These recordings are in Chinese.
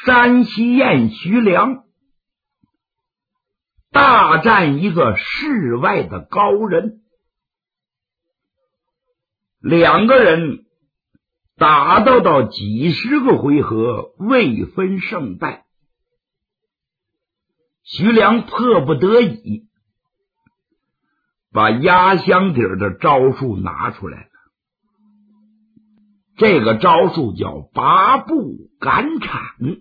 山西堰徐良大战一个世外的高人，两个人打斗到几十个回合未分胜败。徐良迫不得已把压箱底儿的招数拿出来了，这个招数叫拔步赶铲。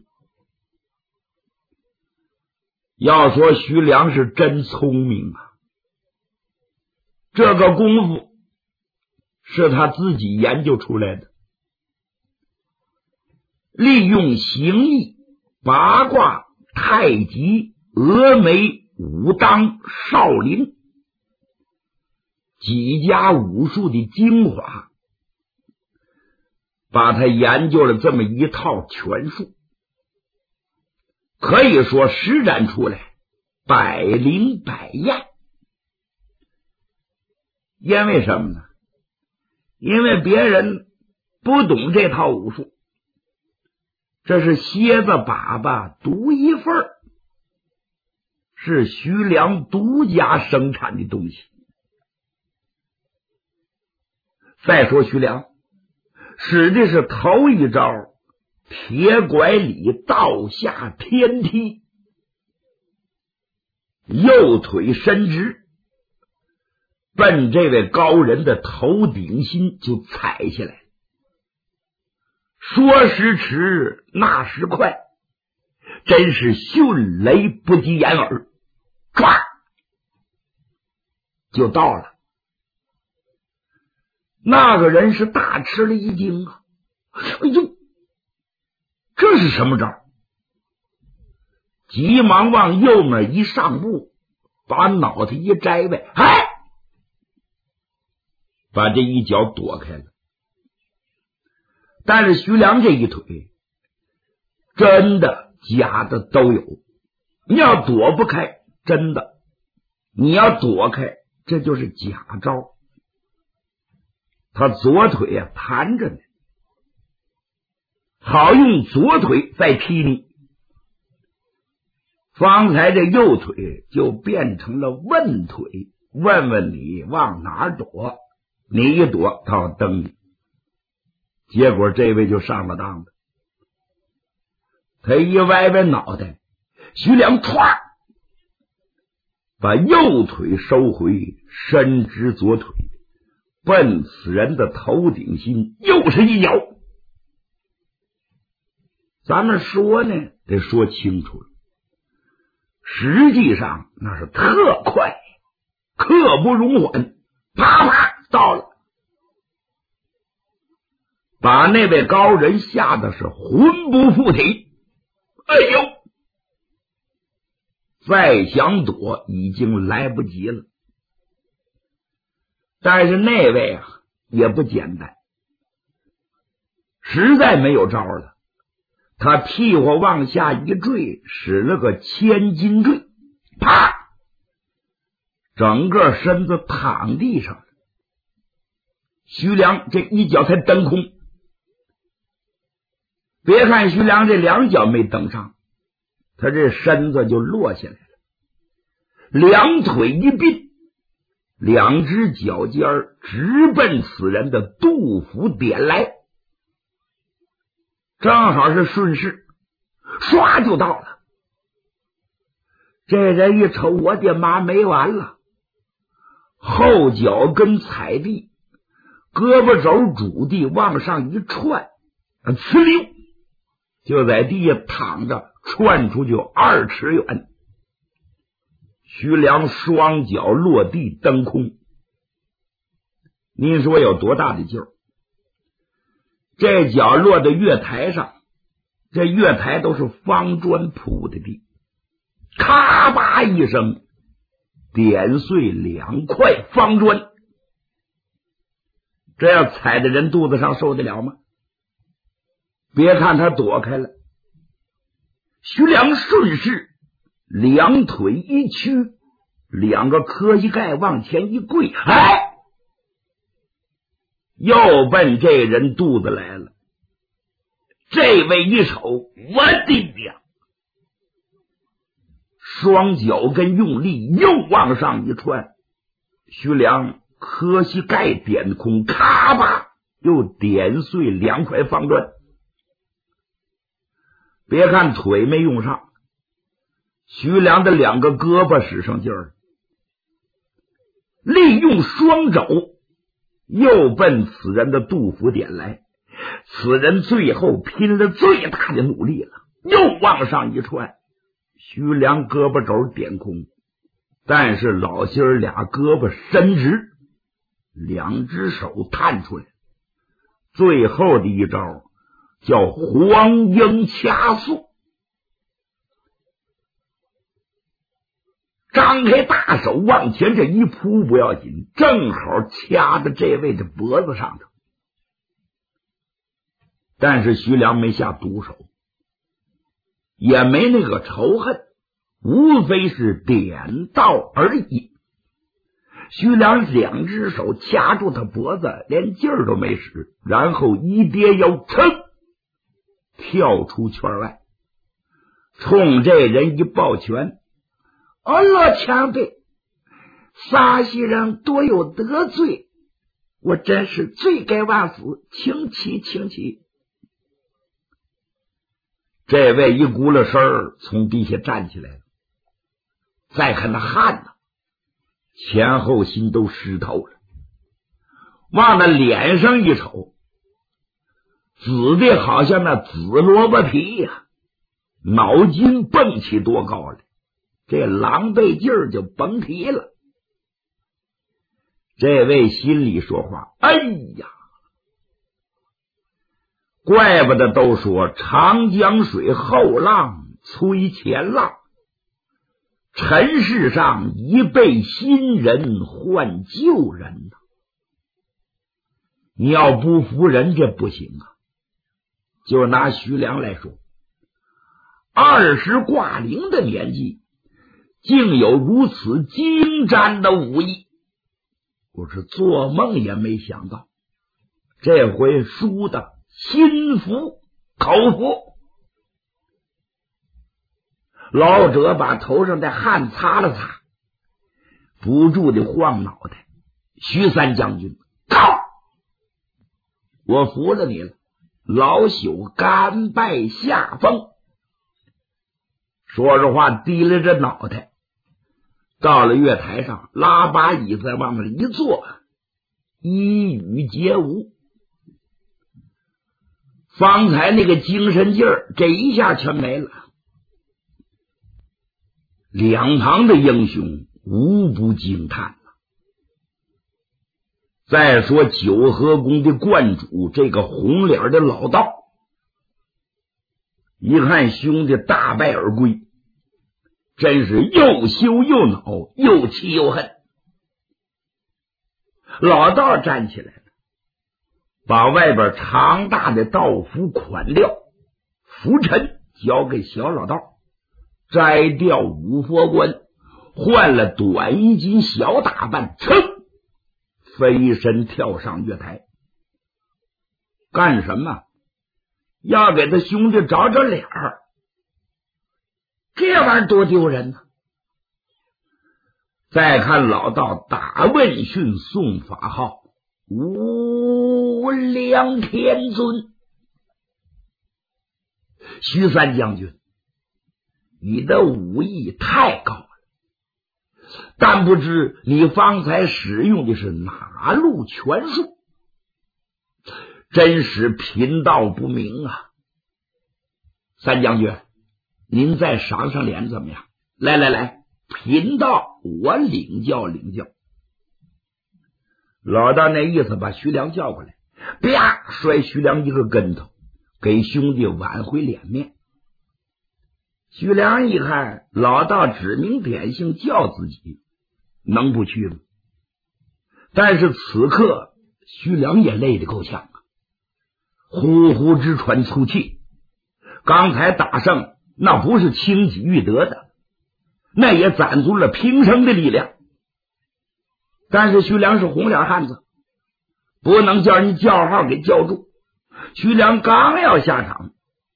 要说徐良是真聪明啊，这个功夫是他自己研究出来的，利用形意、八卦、太极、峨眉、武当、少林几家武术的精华，把他研究了这么一套拳术，可以说施展出来百灵百验。因为什么呢？因为别人不懂这套武术，这是蝎子粑粑独一份，是徐良独家生产的东西。再说徐良使的是头一招铁拐李倒下天梯，右腿伸直，奔这位高人的头顶心就踩下来。说时迟，那时快，真是迅雷不及掩耳，唰就到了。那个人是大吃了一惊啊！哎呦，这是什么招？急忙往右面一上步，把脑袋一摘位，哎，把这一脚躲开了。但是徐良这一腿真的假的都有，你要躲不开真的，你要躲开这就是假招。他左腿啊盘着呢，好用左腿再踢你，方才这右腿就变成了问腿，问问你往哪儿躲，你一躲他要蹬你，结果这位就上了当了。他一歪歪脑袋，徐良歘把右腿收回，伸直左腿，奔此人的头顶心又是一脚。咱们说呢得说清楚了，实际上那是特快，刻不容缓，啪啪到了，把那位高人吓得是魂不附体。哎呦，再想躲已经来不及了。但是那位啊也不简单，实在没有招了，他屁股往下一坠，使了个千斤坠，啪，整个身子躺地上了。徐良这一脚才蹬空，别看徐良这两脚没蹬上，他这身子就落下来了，两腿一并，两只脚尖直奔此人的肚腹点来，正好是顺势，唰就到了。这人一瞅，我的妈，没完了，后脚跟踩地，胳膊肘拄地往上一窜，呲溜就在地下躺着，窜出去2尺远。徐良双脚落地蹬空，您说有多大的劲儿？这脚落在月台上，这月台都是方砖铺的地，咔吧一声点碎2块方砖，这要踩在人肚子上受得了吗？别看他躲开了，徐良顺势两腿一屈，两个磕膝盖往前一跪，哎，又奔这人肚子来了。这这位一瞅，我的娘！双脚跟用力又往上一窜，徐良磕膝盖点空，咔吧又点碎2块方砖。别看腿没用上，徐良的2个胳膊使上劲儿，利用双肘又奔此人的肚腹点来。此人最后拼了最大的努力了，又往上一窜，徐良胳膊肘点空，但是老心儿俩胳膊伸直，2只手探出来，最后的一招叫黄鹰掐速，张开大手往前这一扑不要紧，正好掐在这位的脖子上头。但是徐良没下毒手，也没那个仇恨，无非是点到而已。徐良2只手掐住他脖子，连劲儿都没使，然后一跌腰，噌跳出圈外，冲这人一抱拳：“老前辈，沙溪人多有得罪，我真是罪该万死，请起，请起。”这位一咕噜声儿从地下站起来了，再看那汗呢，前后心都湿透了，往那脸上一瞅，紫的好像那紫萝卜皮呀，脑筋蹦起多高来，这狼狈劲儿就甭提了。这位心里说话：“哎呀，怪不得都说长江水后浪催前浪，尘世上一辈新人换旧人呐。你要不服人这不行啊。就拿徐良来说，20挂零的年纪竟有如此精湛的武艺，我是做梦也没想到，这回输的心服口服。老者把头上的汗擦了擦，不住的晃脑袋：“徐三将军，靠！我服了你了，老朽甘拜下风。”说着话，低了着脑袋，到了月台上，拉把椅子往那一坐，一语皆无。方才那个精神劲儿，这一下全没了。两旁的英雄无不惊叹了。再说九河宫的观主，这个红脸的老道，一看兄弟大败而归，真是又羞又恼，又气又恨。老道站起来了，把外边长大的道服款料拂尘交给小老道，摘掉五佛冠，换了短衣襟小打扮，噌飞身跳上月台。干什么？要给他兄弟找找脸儿，这玩意儿多丢人呢。再看老道打问讯送法号：“无量天尊。”徐三将军，你的武艺太高了，但不知你方才使用的是哪路拳术，真是贫道不明啊。三将军，您再赏赏脸怎么样？来来来，贫道我领教领教。老道那意思把徐良叫过来，啪摔徐良一个跟头，给兄弟挽回脸面。徐良一看老道指名点姓叫自己，能不去吗？但是此刻徐良也累得够呛啊，呼呼直喘粗气。刚才打胜那不是轻己欲得的，那也攒足了平生的力量。但是徐良是红脸汉子，不能叫人叫号给叫住。徐良刚要下场，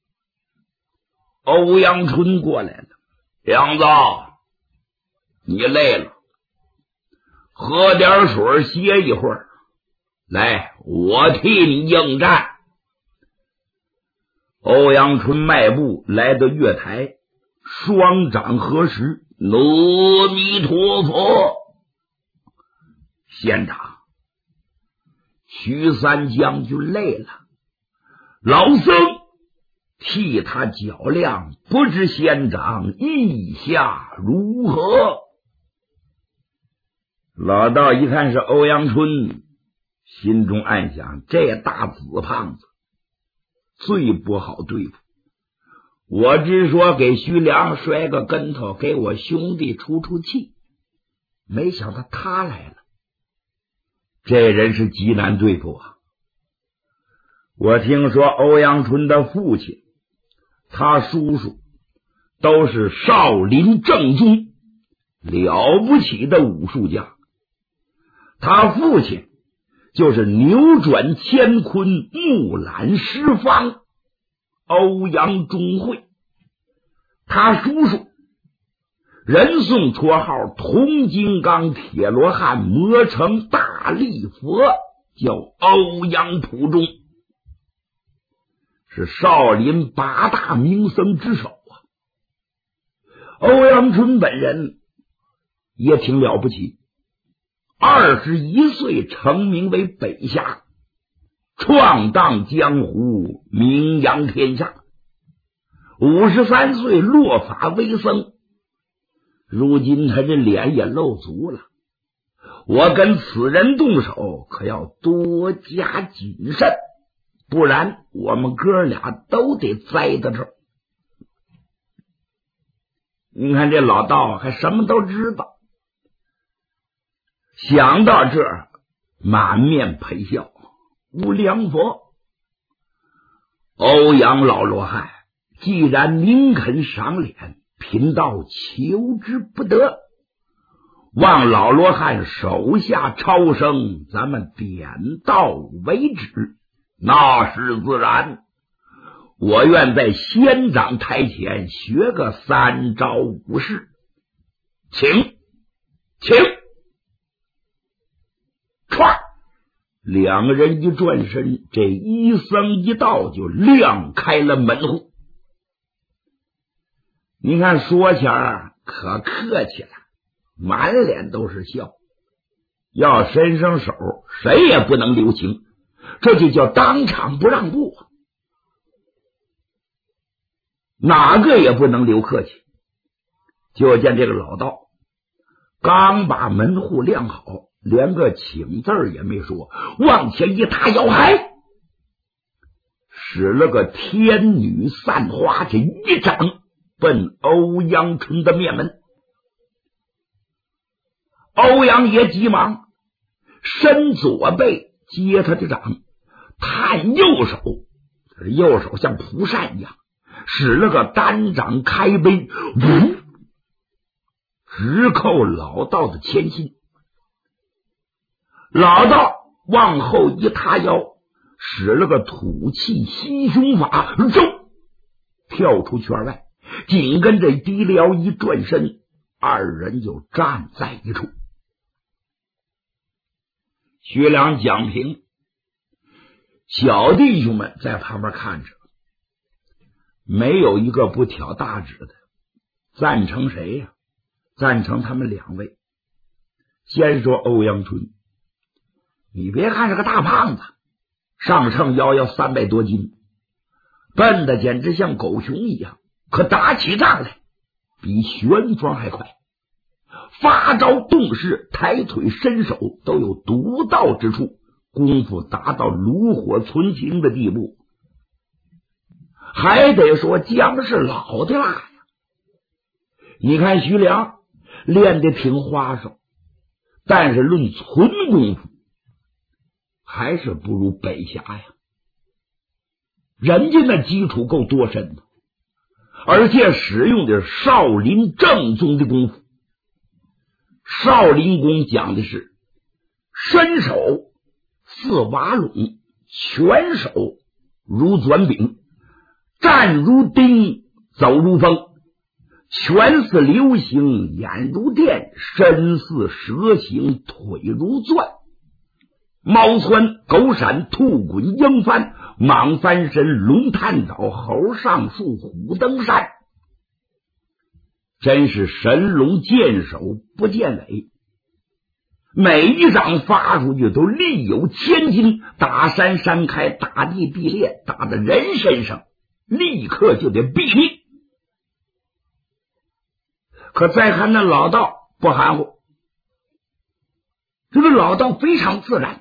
欧阳春过来了。杨子，你累了，喝点水歇一会儿，来，我替你应战。欧阳春迈步来到月台，双掌合十，阿弥陀佛。县长，徐三将军累了，老僧替他较量，不知县长意下如何？老道一看是欧阳春，心中暗想，这大紫胖子最不好对付，我只说给徐良摔个跟头，给我兄弟出出气，没想到他来了，这人是极难对付啊。我听说欧阳春的父亲，他叔叔都是少林正宗了不起的武术家，他父亲就是扭转乾坤木兰十方欧阳中会，他叔叔人送绰号铜金刚铁罗汉魔城大力佛，叫欧阳普中，是少林八大名僧之首啊。欧阳春本人也挺了不起，21岁成名为北侠，闯荡江湖，名扬天下。53岁落发为僧，如今他这脸也露足了。我跟此人动手，可要多加谨慎，不然我们哥俩都得栽在这儿。你看这老道还什么都知道。想到这儿，满面陪笑，无良佛。欧阳老罗汉既然宁肯赏脸，贫道求之不得，望老罗汉手下超生，咱们点到为止。那是自然，我愿在仙长台前学个3招5式，请。唰，两个人一转身，这一僧一道就亮开了门户。你看说起来可客气了，满脸都是笑，要伸上手谁也不能留情，这就叫当场不让步，哪个也不能留客气。就见这个老道刚把门户亮好，连个请字也没说，往前一踏腰海，使了个天女散花，这一掌奔欧阳春的面门。欧阳爷急忙伸左背接他的掌，探右手像蒲扇一样，使了个单掌开背，直扣老道的前心。老道往后一塌腰，使了个吐气吸胸法，跳出圈外，紧跟着低撩一转身，二人就站在一处。徐良、蒋平小弟兄们在旁边看着，没有一个不挑大指的。赞成谁呀？赞成他们两位。先说欧阳春，你别看是个大胖子，上秤腰要300多斤，笨的简直像狗熊一样，可打起仗来比旋风还快，发招动势，抬腿伸手都有独到之处，功夫达到炉火纯青的地步。还得说姜是老的辣呀。你看徐良练得挺花哨，但是论纯功夫还是不如北侠呀。人家那基础够多深的，而且使用的少林正宗的功夫。少林功讲的是身手似瓦垄，拳手如转柄，站如钉， 走如风，拳似流星，眼如电，身似蛇形，腿如钻。猫窜狗闪，兔滚鹰翻，蟒翻身，龙探倒，猴上树，虎登山。真是神龙见首不见尾，每一掌发出去都力有千斤，打山山开，打地地裂，打在人身上立刻就得毙命。可再看那老道不含糊，这个老道非常自然，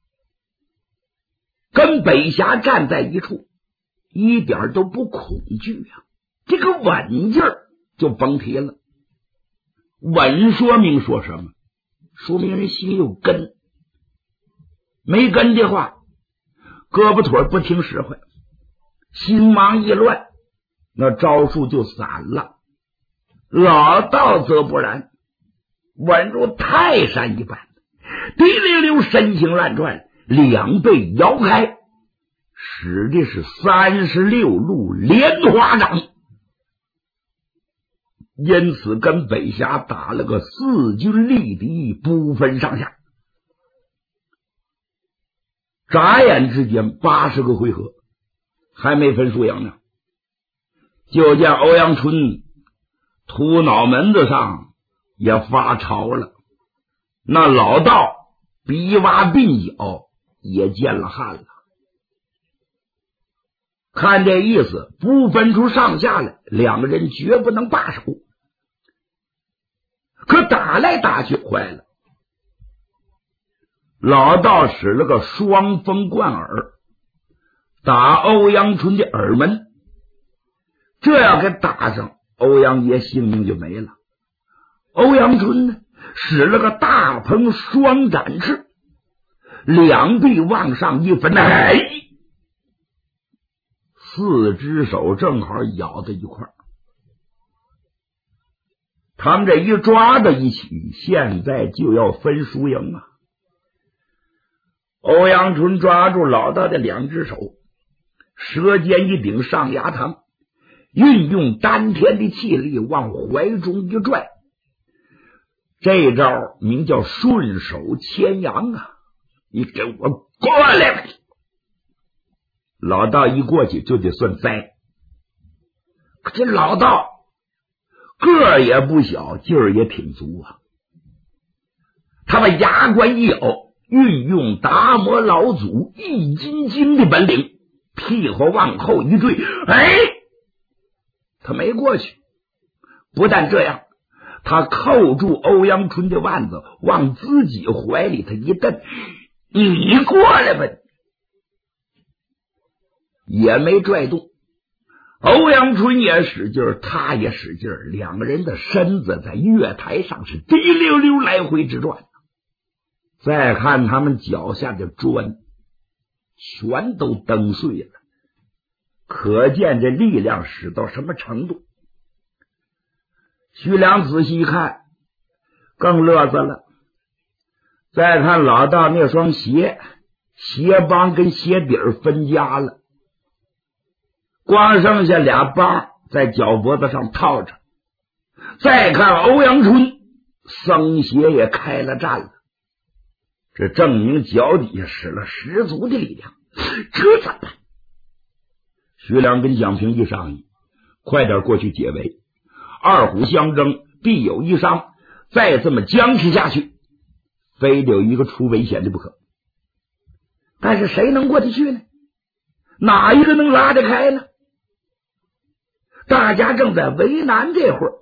跟北侠站在一处，一点都不恐惧啊！这个稳劲儿就甭提了。稳说明说什么？说明人心有根，没根的话，胳膊腿不听使唤，心忙意乱，那招数就散了。老道则不然，稳如泰山一般，滴溜溜身形乱转，两背摇开，使的是36路莲花掌，因此跟北侠打了个势均力敌，不分上下。眨眼之间80个回合，还没分输赢呢，就见欧阳春秃脑门子上也发潮了，那老道鼻洼鬓角也见了汗了。看这意思，不分出上下来，两个人绝不能罢手。可打来打去坏了，老道使了个双风贯耳，打欧阳春的耳门，这要给打上，欧阳爷性命就没了。欧阳春呢，使了个大鹏双展翅，两臂往上一分，4只手正好咬在一块儿。他们这一抓在一起，现在就要分输赢啊！欧阳春抓住老道的2只手，舌尖一顶上牙膛，运用丹田的气力往怀中一拽，这招名叫顺手牵羊啊！你给我过来！老道一过去就得算栽，可这老道个儿也不小，劲儿也挺足啊！他把牙关一咬，运用达摩老祖易筋经的本领，屁股往后一坠，他没过去。不但这样，他扣住欧阳春的腕子，往自己怀里他一蹬，你过来吧，也没拽动。欧阳春也使劲儿，他也使劲儿，两个人的身子在月台上是滴溜溜来回直转。再看他们脚下的砖全都蹬碎了，可见这力量使到什么程度。徐良仔细一看，更乐死了。再看老道那双鞋，鞋帮跟鞋底儿分家了，光剩下2帮在脚脖子上套着。再看欧阳春，僧鞋也开了战了，这证明脚底下使了十足的力量。这怎么办？徐良跟蒋平一商议，快点过去解围，2虎相争必有一伤，再这么僵持下去，非得有一个出危险的不可。但是谁能过得去呢？哪一个能拉得开呢？大家正在为难这会儿，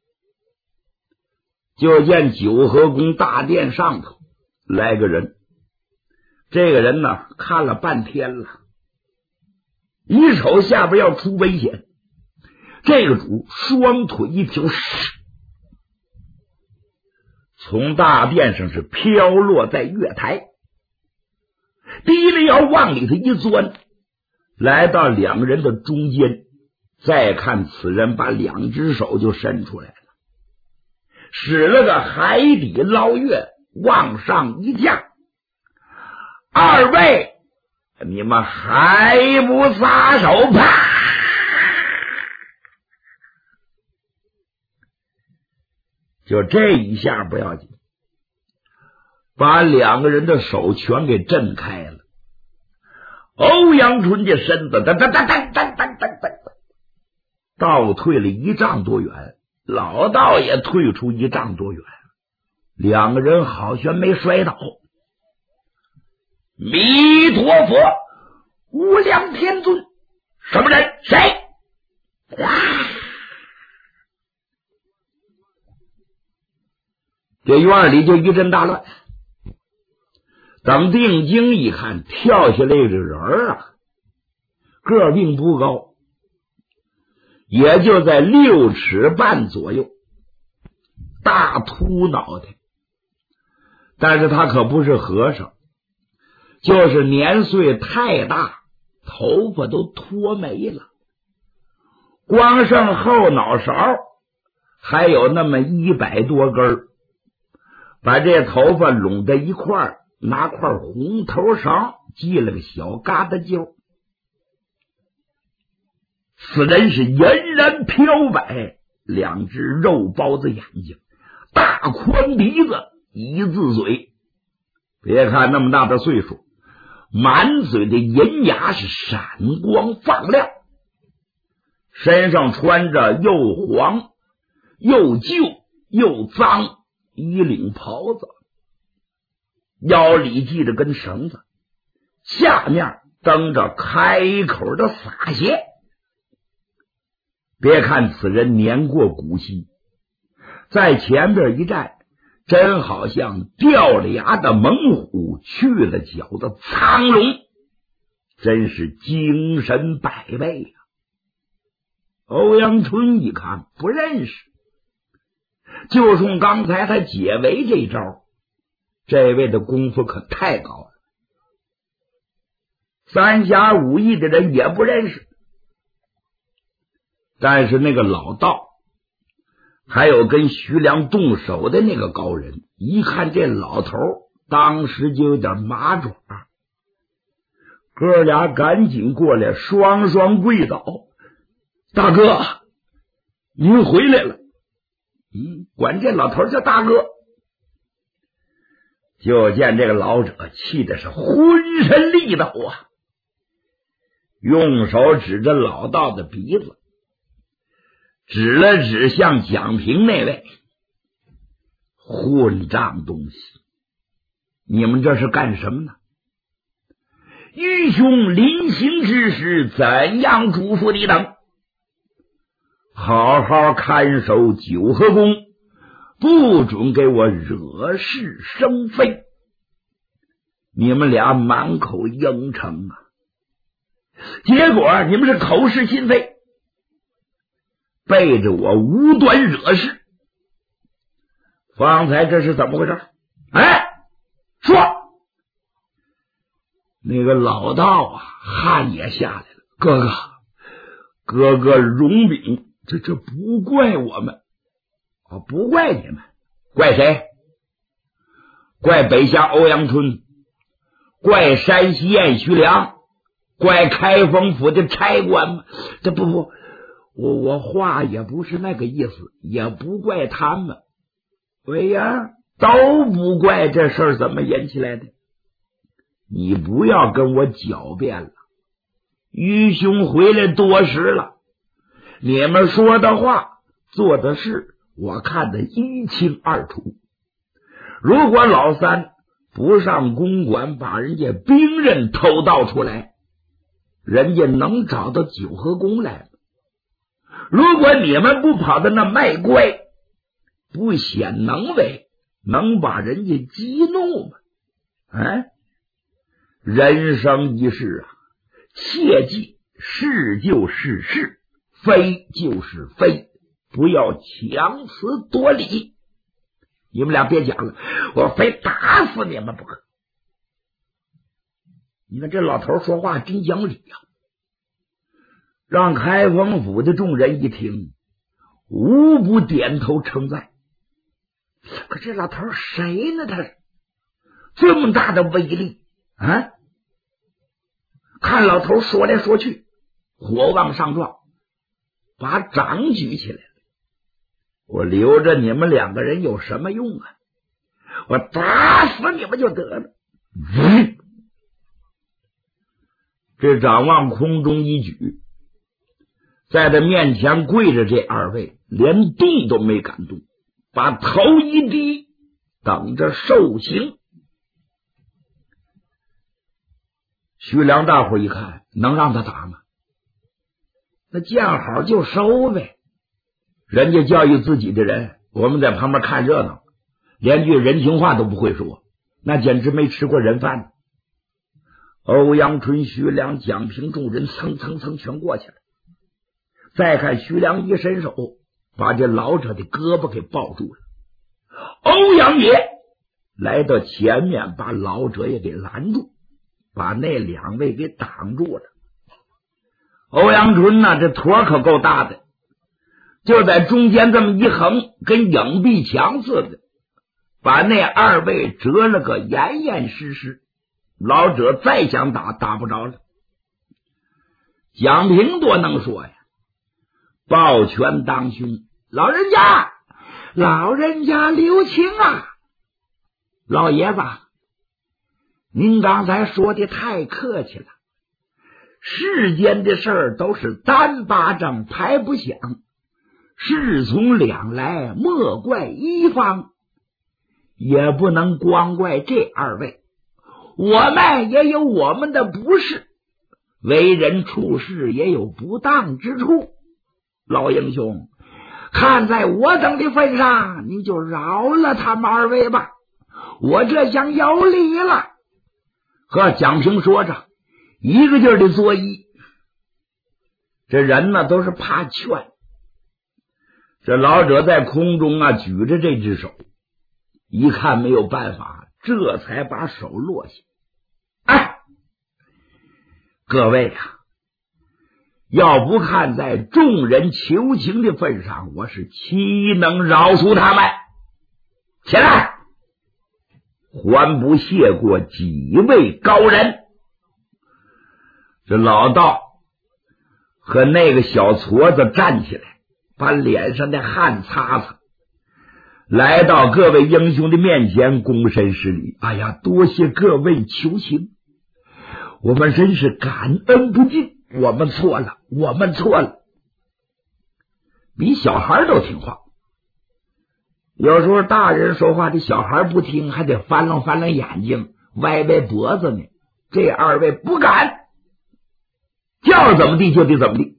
就见九河宫大殿上头来个人。这个人呢，看了半天了，一瞅下边要出危险，这个主双腿一挑，从大殿上是飘落在月台，低着腰往里头一钻，来到两个人的中间。再看此人把2只手就伸出来了，使了个海底捞月，往上一降。2位，你们还不撒手？啪！ 就这一下不要紧，把两个人的手全给震开了。欧阳春的身子倒退了1丈多远，老道也退出1丈多远，两个人好悬没摔倒。弥陀佛，无量天尊，什么人？谁？这院里就一阵大乱。等定睛一看，跳下来这人啊，个儿并不高，也就在6尺半左右，大秃脑袋。但是他可不是和尚，就是年岁太大，头发都脱没了，光剩后脑勺还有那么100多根，把这头发拢在一块儿，拿块红头绳系了个小疙瘩揪。此人是嫣然飘摆，2只肉包子眼睛，大宽鼻子，1字嘴。别看那么大的岁数，满嘴的银牙是闪光放亮，身上穿着又黄又旧又脏衣领袍子，腰里系着根绳子，下面蹬着开口的洒鞋。别看此人年过古稀，在前边一站，真好像掉了牙的猛虎，去了脚的苍龙，真是精神百倍呀！欧阳春一看不认识，就冲刚才他解围这招，这位的功夫可太高了，三侠五义的人也不认识。但是那个老道还有跟徐良动手的那个高人，一看这老头，当时就有点麻爪，哥俩赶紧过来，双双跪倒。大哥，您回来了。管这老头叫大哥。就见这个老者气的是浑身力道啊，用手指着老道的鼻子，指了指向蒋平那位，混账东西，你们这是干什么呢？愚兄临行之时怎样嘱咐你等？好好看守九河宫，不准给我惹是生非。你们俩满口应承啊，结果你们是口是心非，背着我无端惹事。方才这是怎么回事？说。那个老道啊，汗也下来了。哥哥容禀，这不怪我们。不怪你们，怪谁？怪北夏欧阳春，怪山西燕徐良，怪开封府的差官吗？这不，我话也不是那个意思，也不怪他们。喂呀，都不怪，这事儿怎么引起来的？你不要跟我狡辩了，愚兄回来多时了，你们说的话做的事我看得一清二楚。如果老三不上公馆把人家兵刃偷盗出来，人家能找到九河宫来吗？如果你们不跑到那卖乖，不显能为，能把人家激怒吗？人生一世啊，切记是就是是，非就是非，不要强词夺理。你们俩别讲了，我非打死你们不可。你看这老头说话真讲理呀，让开封府的众人一听，无不点头称赞。可这老头谁呢？他是这么大的威力啊！看老头说来说去，火往上撞，把掌举起来了。 我留着你们2个人有什么用啊？我打死你们就得了。这掌往空中一举，在他面前跪着这2位连动都没敢动，把头一低，等着受刑。徐良大伙一看，能让他打吗？那见好就收呗。人家教育自己的人，我们在旁边看热闹，连句人情话都不会说，那简直没吃过人饭。欧阳春、徐良、蒋平众人蹭蹭蹭全过去了。再看徐良一伸手，把这老者的胳膊给抱住了。欧阳爷来到前面，把老者也给拦住，把那2位给挡住了。欧阳春呢，这坨可够大的，就在中间这么一横，跟影壁墙似的，把那2位折了个严严实实。老者再想打，打不着了。蒋平多能说呀，抱拳当胸：“老人家留情啊！老爷子，您刚才说的太客气了。世间的事儿都是单巴掌拍不响，事从两来，莫怪一方，也不能光怪这2位。我们也有我们的不是，为人处事也有不当之处。老英雄，看在我等的份上，你就饶了他们2位吧，我这厢有礼了。”和蒋平说着，一个劲儿的作揖。这人呢，都是怕劝。这老者在空中啊举着这只手，一看没有办法，这才把手落下。哎，各位啊，要不看在众人求情的份上，我是岂能饶恕他们？起来！还不谢过几位高人。这老道和那个小矬子站起来，把脸上的汗擦擦，来到各位英雄的面前，躬身施礼。哎呀，多谢各位求情，我们真是感恩不尽，我们错了。比小孩都听话，有时候大人说话的小孩不听，还得翻楞翻楞眼睛，歪歪脖子呢。这2位不敢，叫怎么地就得怎么地。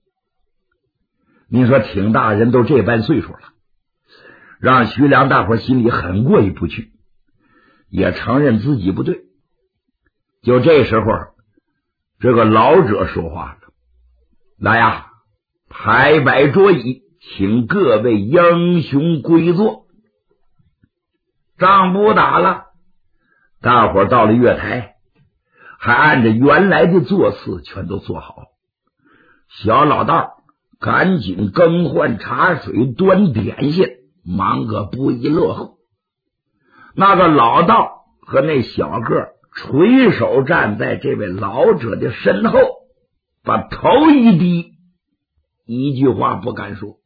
你说挺大人都这般岁数了，让徐良大伙心里很过意不去，也承认自己不对。就这时候，这个老者说话了：“来呀，排摆桌椅，请各位英雄归坐。”仗不打了，大伙到了月台，还按着原来的座次全都坐好。小老道赶紧更换茶水，端点心，忙个不亦乐乎。那个老道和那小个垂手站在这位老者的身后，把头一低，一句话不敢说。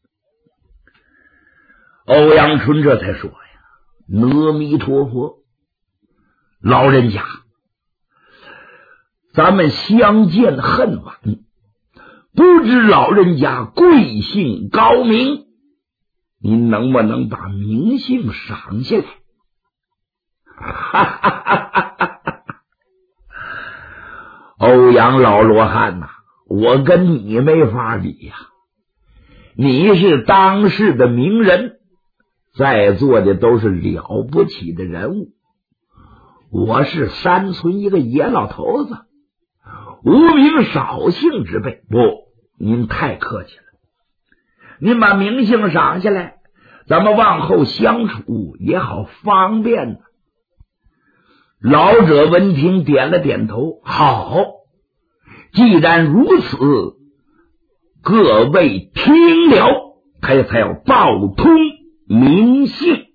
欧阳春这才说呀：“阿弥陀佛，老人家，咱们相见恨晚，不知老人家贵姓高明，您能不能把名姓赏下来？”哈哈哈哈哈！欧阳老罗汉呐，我跟你没法比呀，你是当世的名人，在座的都是了不起的人物，我是山村一个野老头子，无名少姓之辈。不，您太客气了，您把名姓赏下来，咱们往后相处也好方便呢。老者闻听点了点头，好，既然如此，各位听了，他才要报通名姓。